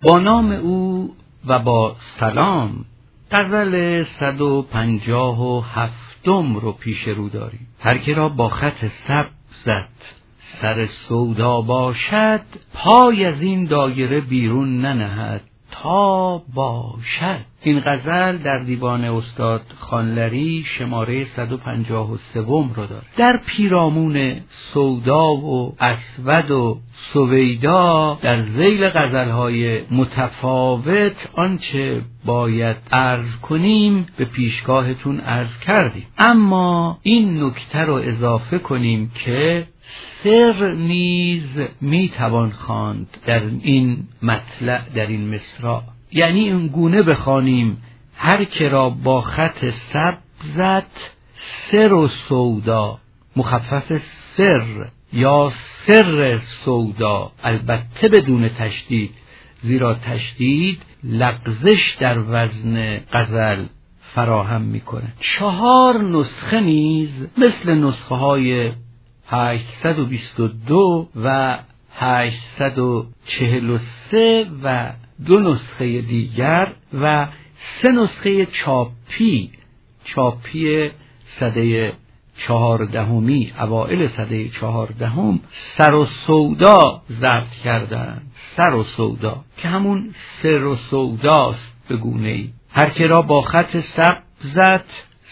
با نام او و با سلام غزل 157 رو پیش رو داریم. هر که را با خط سبزت سر سودا باشد، پای از این دایره بیرون ننهد تا باشد. این غزل در دیوان استاد خانلری شماره 153 رو داره. در پیرامون سودا و اسود و سویدا در ذیل غزل‌های متفاوت آنچه باید عرض کنیم به پیشگاهتون عرض کردیم، اما این نکته رو اضافه کنیم که سر نیز میتوان خواند در این مطلع، در این مصرع. یعنی این گونه بخوانیم: هر که را با خط سبزت سر و سودا، مخفف سر یا سر سودا، البته بدون تشدید، زیرا تشدید لغزش در وزن غزل فراهم میکنه. 4 نسخه نیز مثل نسخه های 822 و 843 و 2 نسخه دیگر و 3 نسخه چاپی سده 14 اوائل سده 14 سر و سودا ضبط کردند. سر و سودا که همون سر و سوداست به گونه‌ای. هر که را با خط سبزت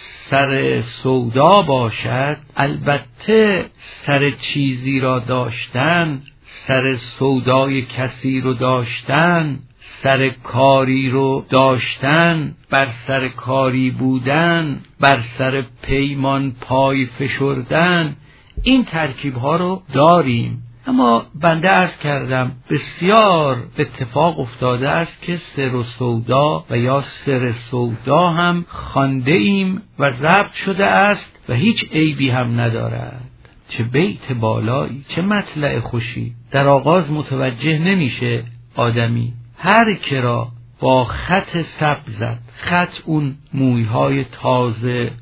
سر سودا باشد، البته سر چیزی را داشتن، سر سودای کسی رو داشتن، سر کاری رو داشتن، بر سر کاری بودن، بر سر پیمان پای فشردن، این ترکیب ها رو داریم. اما بنده عرض کردم بسیار اتفاق افتاده است که سر و سودا و یا سر سودا هم خوانده ایم و ضبط شده است و هیچ عیبی هم ندارد. چه بیت بالایی، چه مطلع خوشی. در آغاز متوجه نمیشه آدمی. هر که را با خط سبزت، خط اون مویهای تازه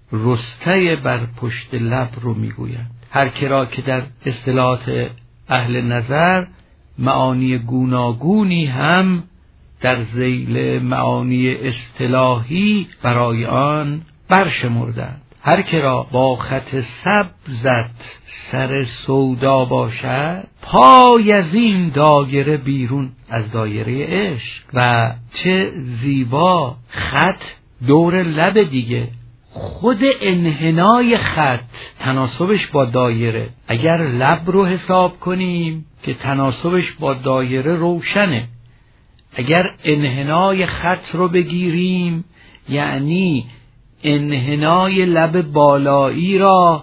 رسته بر پشت لب رو میگویند. هر که را که در اصطلاحات اهل نظر معانی گوناگونی هم در ذیل معانی اصطلاحی برای آن برشمردند. هر که را با خط سبزت سر سودا باشد، پای از این دایره بیرون، از دایره عشق. و چه زیبا خط دور لب دیگه. خود انحنای خط تناسبش با دایره، اگر لب رو حساب کنیم که تناسبش با دایره روشنه، اگر انحنای خط رو بگیریم یعنی انحنای لب بالایی را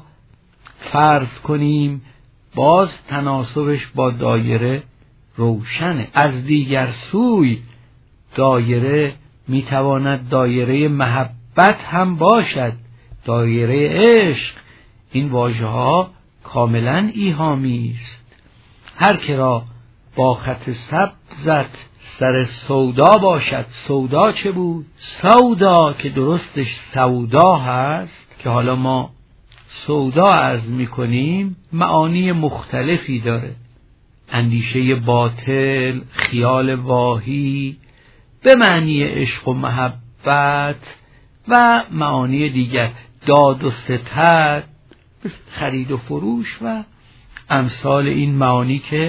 فرض کنیم، باز تناسبش با دایره روشنه. از دیگر سوی دایره میتواند دایره محبت هم باشد، دایره عشق. این واژه ها کاملا ایهامی است. هر که را با خط سبزت سر سودا باشد. سودا چه بود؟ سودا که درستش سودا هست، که حالا ما سودا عرض میکنیم، معانی مختلفی داره. اندیشه باطل، خیال واهی به معنی عشق و محبت و معانی دیگر، داد و ستد، خرید و فروش و امثال این معانی که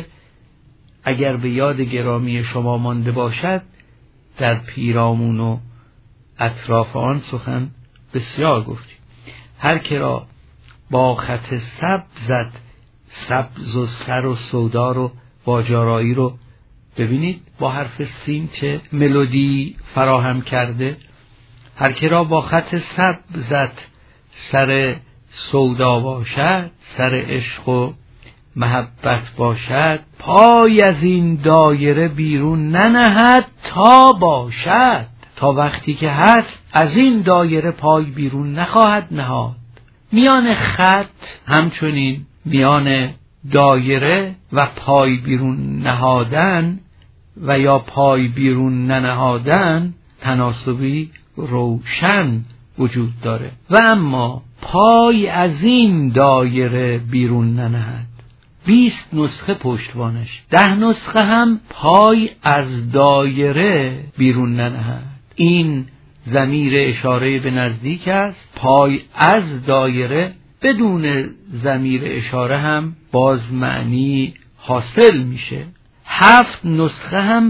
اگر به یاد گرامی شما مانده باشد در پیرامون و اطراف آن سخن بسیار گفتیم. هر که را با خط سبزت، سبز و سر و سودا رو، واجارایی رو ببینید با حرف سین چه ملودی فراهم کرده. هر که را با خط سبزت سر سودا باشد، سر عشق و محبت باشد، پای از این دایره بیرون ننهد تا باشد. تا وقتی که هست از این دایره پای بیرون نخواهد نهاد. میان خط همچنین میان دایره و پای بیرون نهادن و یا پای بیرون ننهادن تناسبی روشن وجود داره. و اما پای از این دایره بیرون ننهد، 20 نسخه پشتوانش، 10 نسخه هم پای از دایره بیرون ننهد. این ضمیر اشاره به نزدیک است، پای از دایره. بدون ضمیر اشاره هم باز معنی حاصل میشه. 7 نسخه هم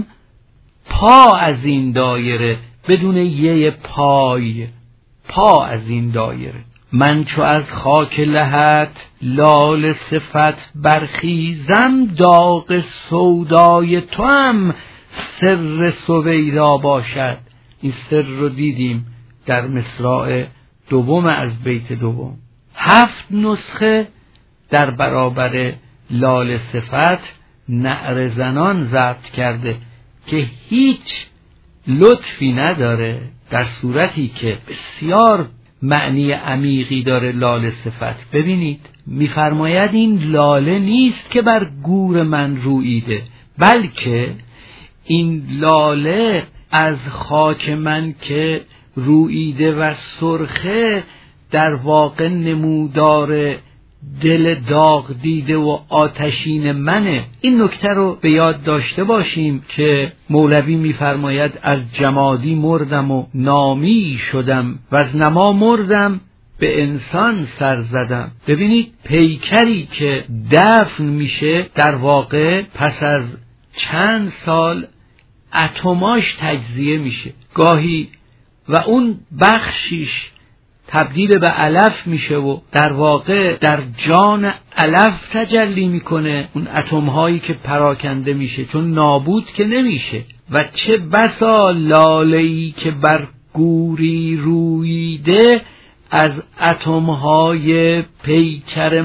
پا از این دایره، بدون یه پای، پا از این دایره. من چو از خاک لحد لاله صفت برخیزم، داغ سودای تو هم سر سویدا باشد. این سر رو دیدیم در مصرع دوم از بیت دوم. 7 نسخه در برابر لاله صفت نعره زنان ضبط کرده که هیچ لطفی نداره، در صورتی که بسیار معنی عمیقی داره لاله صفت. ببینید میفرماید این لاله نیست که بر گور من روییده، بلکه این لاله از خاک من که روییده و سرخه در واقع نمودار دل داغ دیده و آتشین منه. این نکته رو به یاد داشته باشیم که مولوی میفرماید از جمادی مردم و نامی شدم و از نما مردم به انسان سر زدم. ببینید پیکری که دفن میشه در واقع پس از چند سال اتماش تجزیه میشه گاهی و اون بخشیش تبدیل به علف میشه و در واقع در جان علف تجلی میکنه اون اتم هایی که پراکنده میشه، چون نابود که نمیشه. و چه بسا لاله‌ای که بر گوری روییده، از اتم های پیکر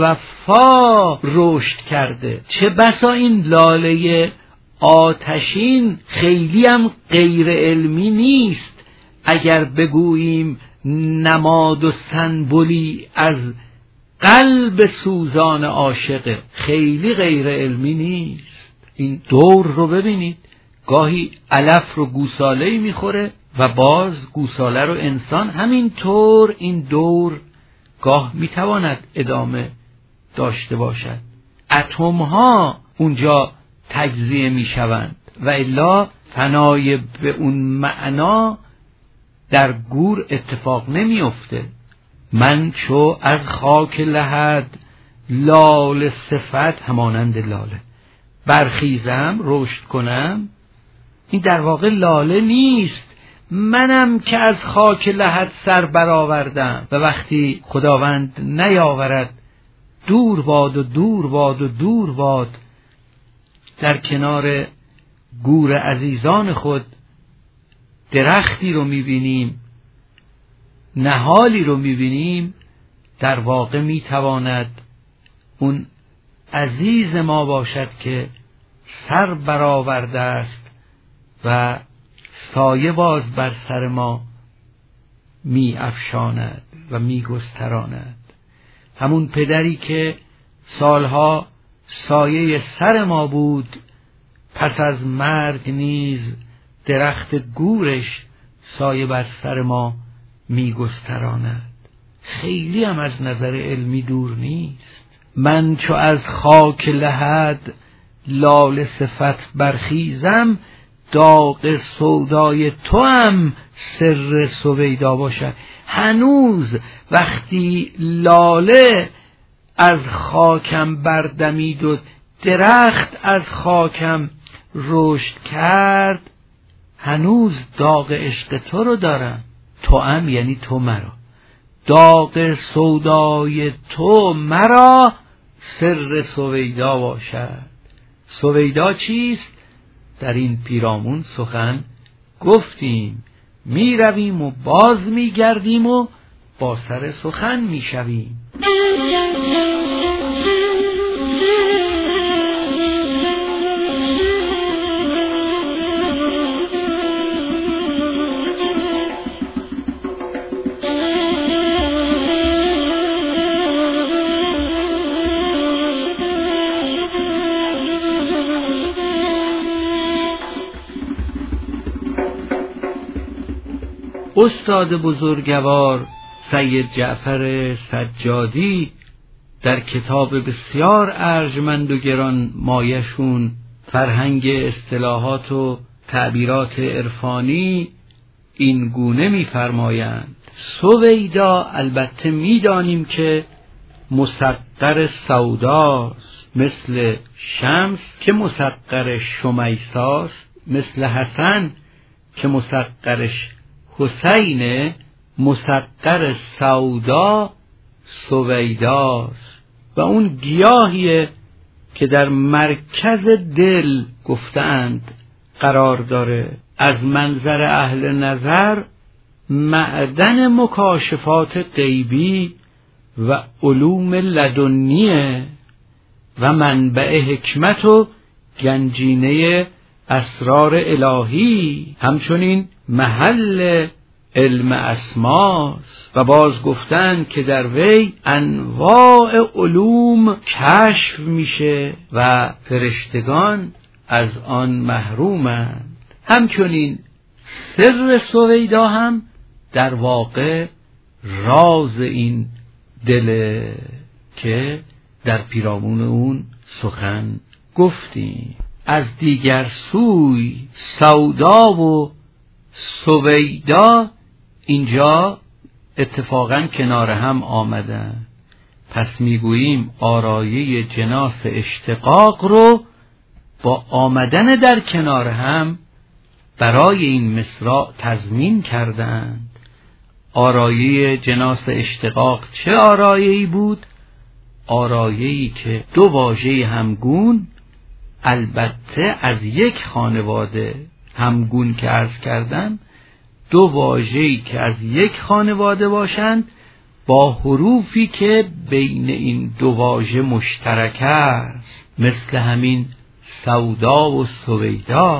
متوفا رشد کرده. چه بسا این لاله آتشین خیلی هم غیر علمی نیست اگر بگوییم نماد و سنبولی از قلب سوزان عاشقه، خیلی غیر علمی نیست. این دور رو ببینید، گاهی علف رو گوساله‌ای میخوره و باز گوساله رو انسان. همینطور این دور گاه میتواند ادامه داشته باشد. اتم ها اونجا تجزیه میشوند و الا فنای به اون معنا در گور اتفاق نمیفته. من چو از خاک لحد لاله صفت، همانند لاله، برخیزم رشد کنم. این در واقع لاله نیست، منم که از خاک لحد سر برآوردم. و وقتی خداوند نیاورد دور باد و دور باد و دور باد، در کنار گور عزیزان خود درختی رو میبینیم، نهالی رو میبینیم، در واقع میتواند اون عزیز ما باشد که سر برآورده است و سایه باز بر سر ما می افشاند و می گستراند. همون پدری که سالها سایه سر ما بود، پس از مرگ نیز درخت گورش سایه بر سر ما می گستراند. خیلی هم از نظر علمی دور نیست. من چو از خاک لحد لاله صفت برخیزم، داغ سودای تو هم سر سویدا باشد. هنوز وقتی لاله از خاکم بردمید و درخت از خاکم رشد کرد، هنوز داغ عشق تو رو دارم. تو هم یعنی تو مرا، داغ سودای تو مرا سر سویدا باشد. سویدا چیست؟ در این پیرامون سخن گفتیم. می رویم و باز می گردیم و با سر سخن می شویم. استاد بزرگوار سید جعفر سجادی در کتاب بسیار ارجمند و گران مایشون فرهنگ اصطلاحات و تعبیرات عرفانی این گونه می‌فرمایند: سویدا البته می‌دانیم که مسطر سوداست، مثل شمس که مسطر شمیساست، مثل حسن که مسطرش حسین، مسطر سودا سویداست. و اون گیاهیه که در مرکز دل گفتند قرار داره. از منظر اهل نظر معدن مکاشفات غیبی و علوم لدنیه و منبع حکمت و گنجینه اسرار الهی، همچنین محل علم اسماست. و باز گفتند که در وی انواع علوم کشف میشه و فرشتگان از آن محرومند. همچنین سر سویدا هم در واقع راز این دل که در پیرامون اون سخن گفتیم. از دیگر سوی سودا و سویدا اینجا اتفاقا کنار هم آمدن، پس میگوییم آرایه جناس اشتقاق رو با آمدن در کنار هم برای این مصرع تضمین کردند. آرایه جناس اشتقاق چه آرایه‌ای بود؟ آرایه‌ای که دو واژه همگون، البته از یک خانواده همگون که عرض کردم، دو واژه‌ای که از یک خانواده باشند با حروفی که بین این دو واژه مشترک است، مثل همین سودا و سویدا.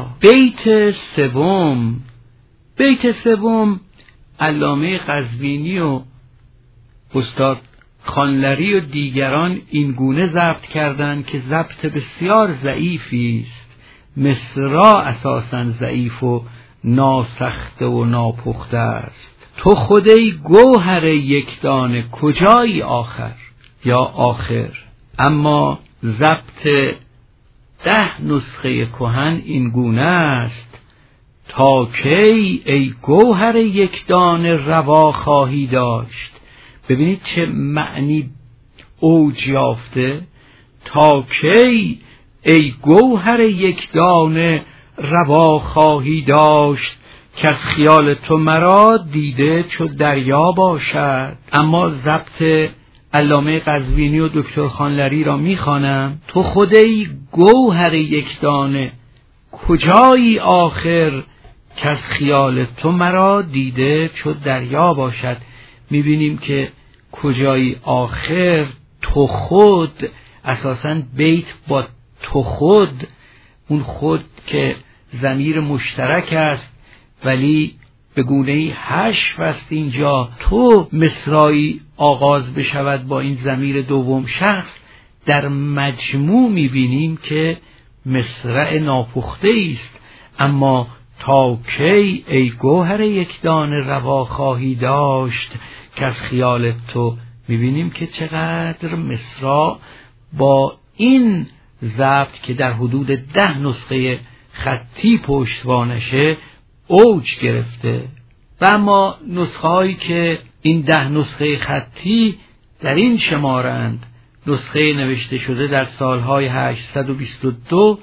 بیت سوم علامه قزوینی و استاد خانلری و دیگران این گونه ضبط کردند که ضبط بسیار ضعیفی است. مصرع اساساً ضعیف و ناسخته و ناپخته است. تو خودی گوهر یک دانه کجایی آخر یا آخر. اما ضبط 10 نسخه کهن این گونه است: تا کی ای گوهر یک دانه روا خواهی داشت. ببینید چه معنی اوج یافته. تا کی ای گوهر یک دانه روا خواهی داشت که از خیال تو مرا دیده چو دریا باشد. اما ضبط علامه قزوینی و دکتر خانلری را میخوانم: تو خودی گوهر یک دانه کجایی آخر که از خیال تو مرا دیده چو دریا باشد. میبینیم که کجایی آخر، تو خود، اساساً بیت با تو خود، اون خود که ضمیر مشترک است ولی به گونه‌ای حشو است. اینجا تو مصرعی آغاز بشود با این ضمیر دوم شخص، در مجموع میبینیم که مصرع ناپخته است. اما تا کی ای گوهر یک دانه روا خواهی داشت که از خیال تو، میبینیم که چقدر مصرع با این ضبط که در حدود 10 نسخه خطی پشتوانشه اوج گرفته. و اما نسخه هایی که این 10 نسخه خطی در این شمارند، نسخه نوشته شده در سالهای 822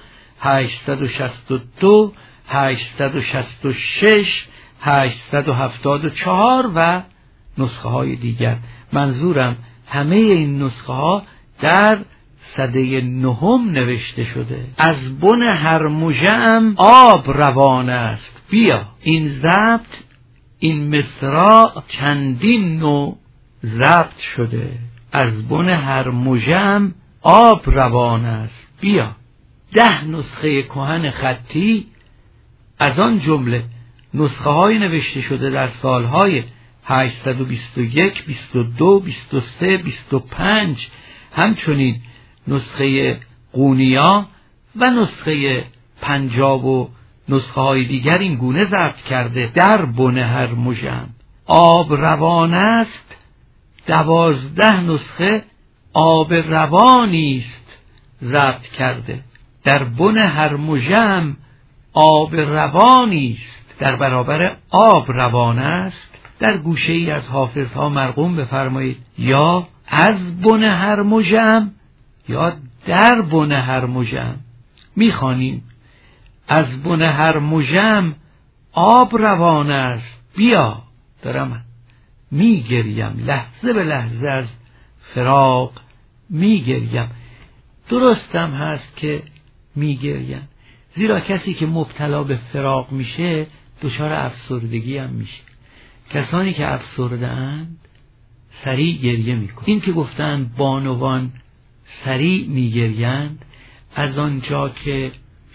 862 866 874 و نسخه های دیگر. منظورم همه این نسخه ها در سده 9 نوشته شده. از بن هر مژه‌ام آب روان است بیا. این ضبط، این مصرع چندین نوع ضبط شده. از بن هر مژه‌ام آب روان است بیا. 10 نسخه کهن خطی، از آن جمله نسخه های نوشته شده در سالهای 821 22 23 25، همچنین نسخه قونیا و نسخه 50 و نسخه های دیگر این گونه ضبط کرده: در بن هر مژه‌ام آب روان است. 12 نسخه آب روانی است ضبط کرده. در بن هر مژم آب روانی است، در برابر آب روان است. در گوشه ای از حافظها مرقوم بفرمایید یا از بن هر مژم یا در بن هر مژم. میخوانیم از بن هر مژم آب روان است، بیا. دارم میگریم، لحظه به لحظه از فراق میگریم. درستم هست که میگریم، زیرا کسی که مبتلا به فراق میشه دچار افسردگی هم میشه. کسانی که افسرده اند سریع گریه میکنند. این که گفتند بانوان سریع میگریند، از آنجا که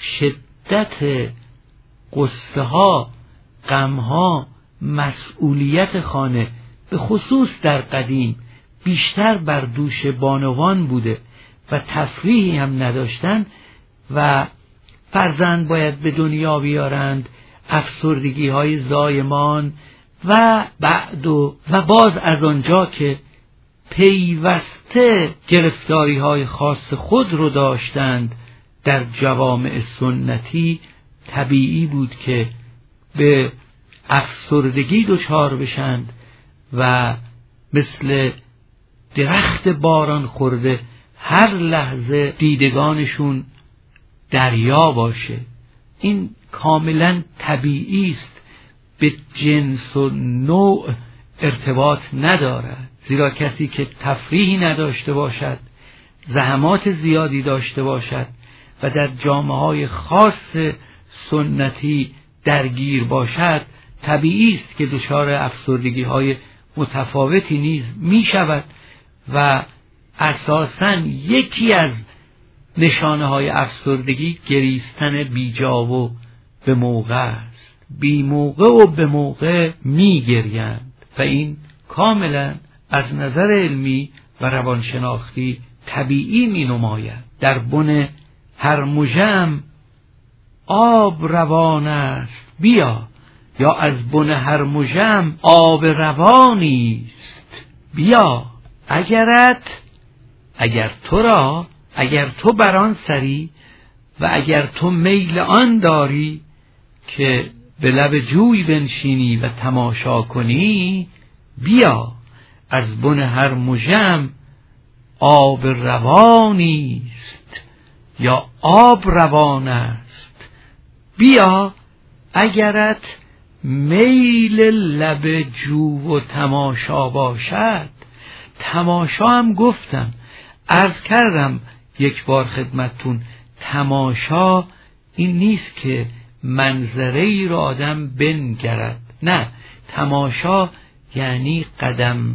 شدت قصه ها، غم ها، مسئولیت خانه به خصوص در قدیم بیشتر بر دوش بانوان بوده و تفریحی هم نداشتند و فرزند باید به دنیا بیارند، افسردگی های زایمان و بعد و باز از آنجا که پیوسته گرفتاری های خاص خود رو داشتند در جوامع سنتی، طبیعی بود که به افسردگی دچار بشند و مثل درخت باران خورده هر لحظه دیدگانشون دریا باشه. این کاملا طبیعی است، به جنس و نوع ارتباط ندارد. زیرا کسی که تفریحی نداشته باشد، زحمات زیادی داشته باشد و در جامعه‌های خاص سنتی درگیر باشد، طبیعی است که دچار افسردگی‌های متفاوتی نیز می شود و اساساً یکی از نشانه‌های افسردگی گریستن بیجا و به موقع است. بی موقع و به موقع می گریند و این کاملا از نظر علمی و روانشناختی طبیعی می نماید. در بن هر مژم آب روان است، بیا. یا از بن هر مژم آب روانی است، بیا. اگر تو بران سری و اگر تو میل آن داری که به لب جوی بنشینی و تماشا کنی، بیا. از بن هر مژم آب روانی است یا آب روان است، بیا. اگرت میل لب جو و تماشا باشد. تماشا هم گفتم، عرض کردم یک بار خدمتتون، تماشا این نیست که منظره ای را آدم بنگرد، نه، تماشا یعنی قدم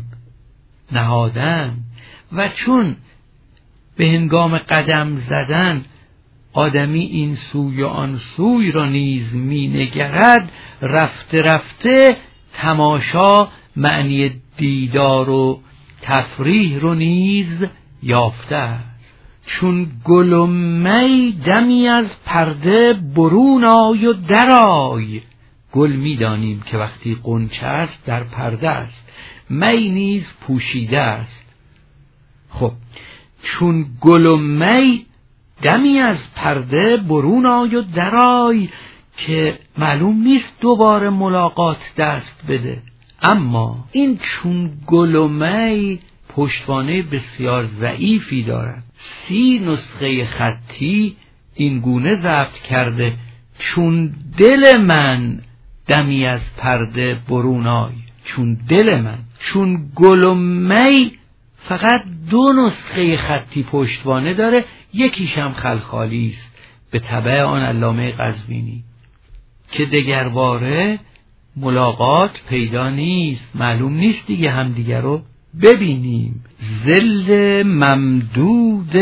نهادن. و چون به هنگام قدم زدن آدمی این سوی و آن سوی را نیز می نگرد، رفته رفته تماشا معنی دیدار و تفریح رو نیز یافته است. چون گل و می دمی از پرده برون آی و درآی. گل می دانیم که وقتی غنچه است در پرده است، می نیز پوشیده است. خب چون گل و می دمی از پرده برون آی و درآی، که معلوم نیست دوباره ملاقات دست بده. اما این چون گل و می پشتوانه بسیار ضعیفی دارد. 30 نسخه خطی این گونه ضبط کرده: چون دل من دمی از پرده برون آی. چون دل من، چون گل و می فقط 2 نسخه خطی پشتوانه داره، یکیش هم خلخالی است به تبع آن علامه قزوینی، که دگرباره ملاقات پیدا نیست، معلوم نیست دیگه همدیگه رو ببینیم. ظل ممدود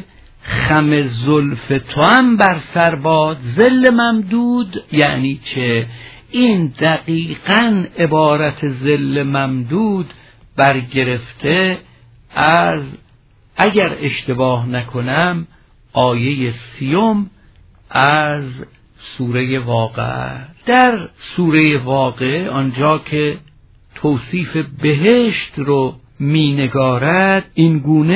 خم زلف تو هم بر سر باد. ظل ممدود یعنی چه؟ این دقیقاً عبارت ظل ممدود برگرفته از، اگر اشتباه نکنم، آیه 30 از سوره واقعه. در سوره واقعه آنجا که توصیف بهشت رو می نگارد، این گونه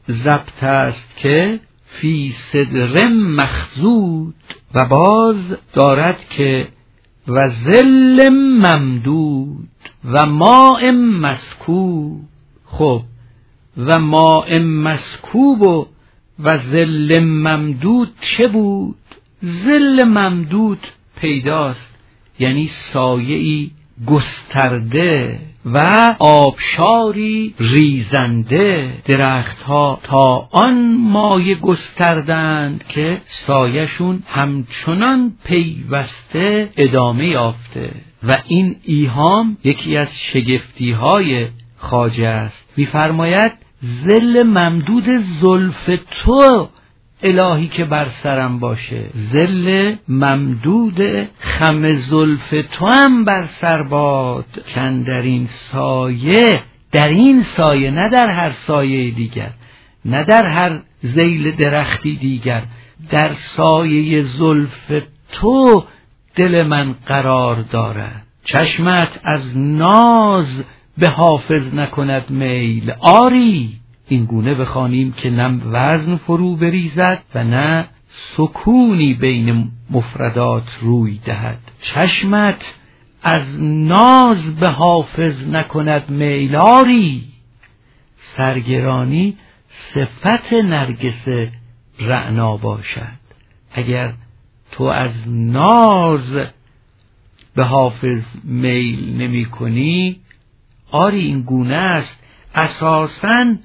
ضبط است که فی صدر مخضود و باز دارد که و ظل ممدود و ماء مسکوب. خب و ماء مسکوب و ظل ممدود چه بود؟ ظل ممدود پیداست، یعنی سایه‌ای گسترده و آبشاری ریزنده. درختها تا آن مایه گستردند که سایه‌شون همچنان پیوسته ادامه یافته و این ایهام یکی از شگفتی‌های خواجه است. می‌فرماید ظل ممدود زلف تو الهی که بر سرم باشه، ظل ممدود خم زلف تو هم بر سر باد، کن در این سایه، در این سایه، نه در هر سایه دیگر، نه در هر ذیل درختی دیگر، در سایه زلف تو دل من قرار دارد. چشمت از ناز به حافظ نکند میل، آری این گونه بخوانیم که نه وزن فرو بریزد و نه سکونی بین مفردات روی دهد. چشمت از ناز به حافظ نکند میل، آری سرگرانی صفت نرگس رعنا باشد. اگر تو از ناز به حافظ میل نمی کنی، آری این گونه است. اساساً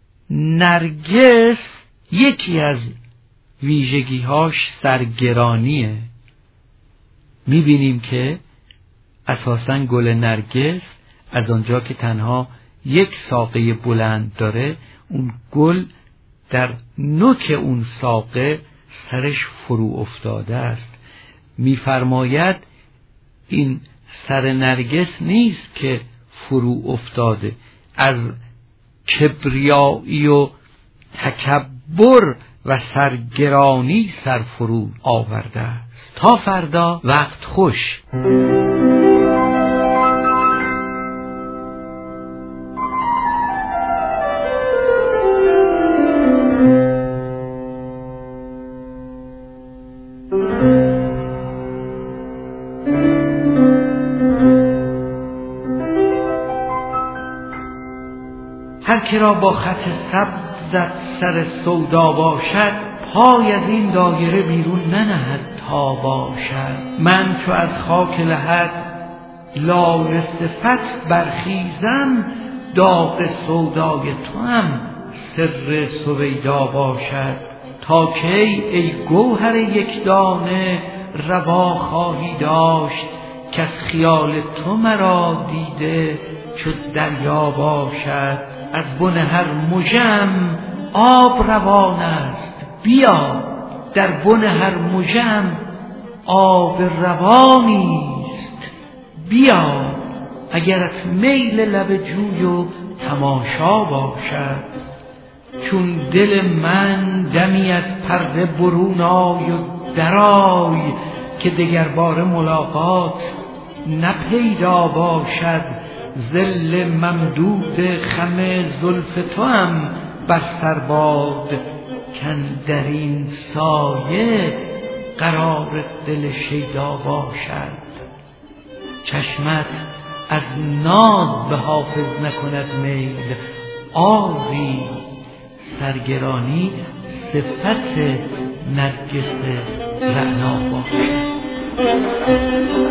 نرگس یکی از ویژگی‌هاش سرگرانیه. می‌بینیم که اساساً گل نرگس از آنجا که تنها یک ساقه بلند داره، اون گل در نوک اون ساقه سرش فرو افتاده است. می‌فرماید این سر نرگس نیست که فرو افتاده، از کبریایی و تکبر و سرگرانی سر فرو آورده است. تا فردا، وقت خوش. هر که را با خط سبزت سر سودا باشد، پای از این دایره بیرون ننهد تا باشد. من چو از خاک لحد لاله صفت برخیزم، داغ سودای تو هم سر سویدا باشد. تا کی ای گوهر یک دانه روا خواهی داشت، که از خیال تو مرا دیده چو دریا باشد. از بن هر مژم آب روان است، بیا در بن هر مژم آب روانیست. بیا اگرت میل لب جوی و تماشا باشد. چون دل من دمی از پرده برون آی و درآی، که دگر باره ملاقات نپیدا باشد. ظل ممدود خم زلف تو هم بر سر باد، کن در این سایه قرار دل شیدا باشد. چشمت از ناز به حافظ نکند میل، آری سرگرانی صفت نرگس رعنا باشد.